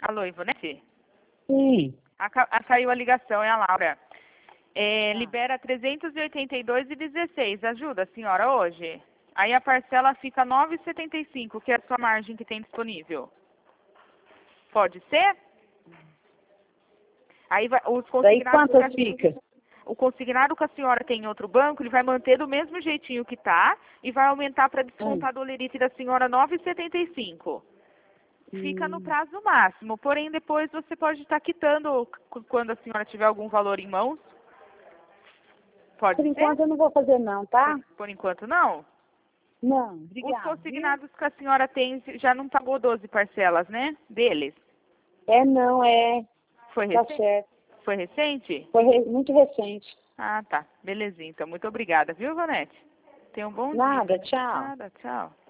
Alô, Ivonete? Sim. Saiu a ligação, é a Laura. Tá. Libera 382,16. Ajuda a senhora hoje? Aí a parcela fica 9,75, que é a sua margem que tem disponível. Pode ser? Aí os Daí consignados quantas fica? o consignado que a senhora tem em outro banco, ele vai manter do mesmo jeitinho que está e vai aumentar para descontar a dolerite da senhora 9,75. Fica no prazo máximo, porém depois você pode estar quitando quando a senhora tiver algum valor em mãos. Pode Por ser? enquanto eu não vou fazer não, tá? Por enquanto não? Não, Os obrigada. consignados que a senhora tem já não pagou 12 parcelas, né? Deles. Não, Foi tá recente? certo. Foi recente? Foi muito recente. Ah, tá. Belezinha. Então, muito obrigada, viu, Ivonete? Tenha um bom dia. Nada, tchau. Nada, tchau.